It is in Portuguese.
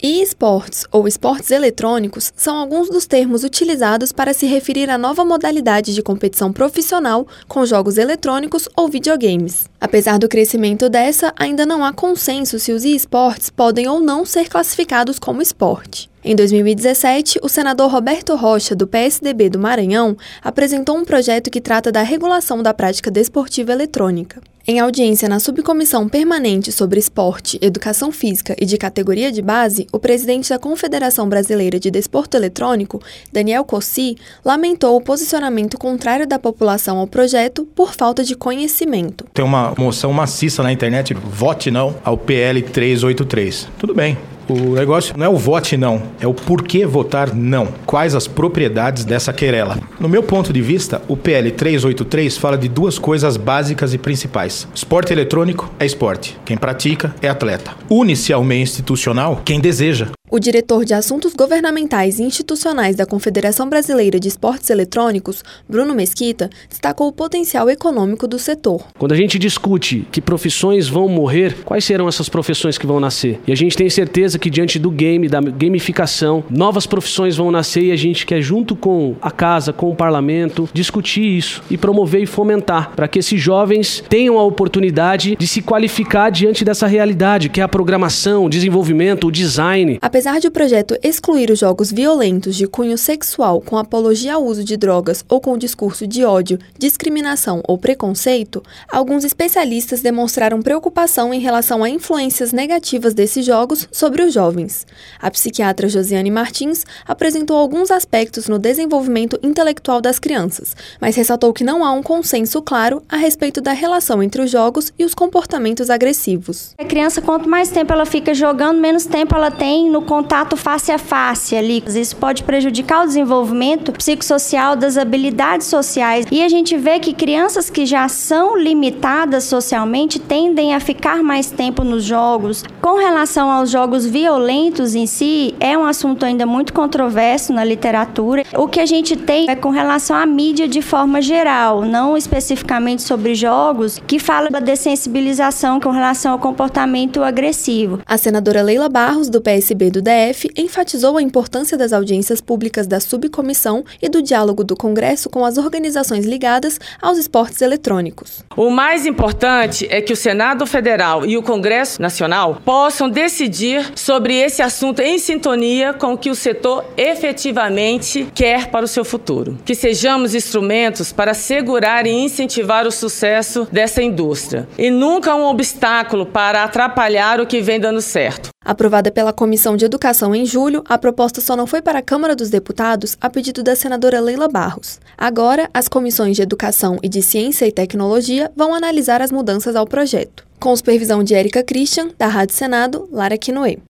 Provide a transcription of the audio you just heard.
E-esportes ou esportes eletrônicos são alguns dos termos utilizados para se referir à nova modalidade de competição profissional com jogos eletrônicos ou videogames. Apesar do crescimento dessa, ainda não há consenso se os e-esportes podem ou não ser classificados como esporte. Em 2017, o senador Roberto Rocha, do PSDB do Maranhão, apresentou um projeto que trata da regulação da prática desportiva eletrônica. Em audiência na Subcomissão Permanente sobre Esporte, Educação Física e de Categoria de Base, o presidente da Confederação Brasileira de Desporto Eletrônico, Daniel Cossi, lamentou o posicionamento contrário da população ao projeto por falta de conhecimento. Tem uma moção maciça na internet, vote não ao PL 383. Tudo bem. O negócio não é o vote não, é o porquê votar não. Quais as propriedades dessa querela? No meu ponto de vista, o PL 383 fala de duas coisas básicas e principais. Esporte eletrônico é esporte. Quem pratica é atleta. Une-se ao meio institucional quem deseja. O diretor de Assuntos Governamentais e Institucionais da Confederação Brasileira de Esportes Eletrônicos, Bruno Mesquita, destacou o potencial econômico do setor. Quando a gente discute que profissões vão morrer, quais serão essas profissões que vão nascer? E a gente tem certeza que diante do game, da gamificação, novas profissões vão nascer e a gente quer, junto com a casa, com o parlamento, discutir isso e promover e fomentar para que esses jovens tenham a oportunidade de se qualificar diante dessa realidade, que é a programação, o desenvolvimento, o design. Apesar de o projeto excluir os jogos violentos de cunho sexual com apologia ao uso de drogas ou com discurso de ódio, discriminação ou preconceito, alguns especialistas demonstraram preocupação em relação a influências negativas desses jogos sobre os jovens. A psiquiatra Josiane Martins apresentou alguns aspectos no desenvolvimento intelectual das crianças, mas ressaltou que não há um consenso claro a respeito da relação entre os jogos e os comportamentos agressivos. A criança, quanto mais tempo ela fica jogando, menos tempo ela tem no contato face a face ali. Isso pode prejudicar o desenvolvimento psicossocial das habilidades sociais. E a gente vê que crianças que já são limitadas socialmente tendem a ficar mais tempo nos jogos. Com relação aos jogos violentos em si, é um assunto ainda muito controverso na literatura. O que a gente tem é com relação à mídia de forma geral, não especificamente sobre jogos, que fala da dessensibilização com relação ao comportamento agressivo. A senadora Leila Barros, do PSB do DF, enfatizou a importância das audiências públicas da subcomissão e do diálogo do Congresso com as organizações ligadas aos esportes eletrônicos. O mais importante é que o Senado Federal e o Congresso Nacional possam decidir sobre esse assunto em sintonia com o que o setor efetivamente quer para o seu futuro. Que sejamos instrumentos para assegurar e incentivar o sucesso dessa indústria e nunca um obstáculo para atrapalhar o que vem dando certo. Aprovada pela Comissão de Educação em julho, a proposta só não foi para a Câmara dos Deputados a pedido da senadora Leila Barros. Agora, as comissões de Educação e de Ciência e Tecnologia vão analisar as mudanças ao projeto. Com supervisão de Érica Christian, da Rádio Senado, Lara Quinoe.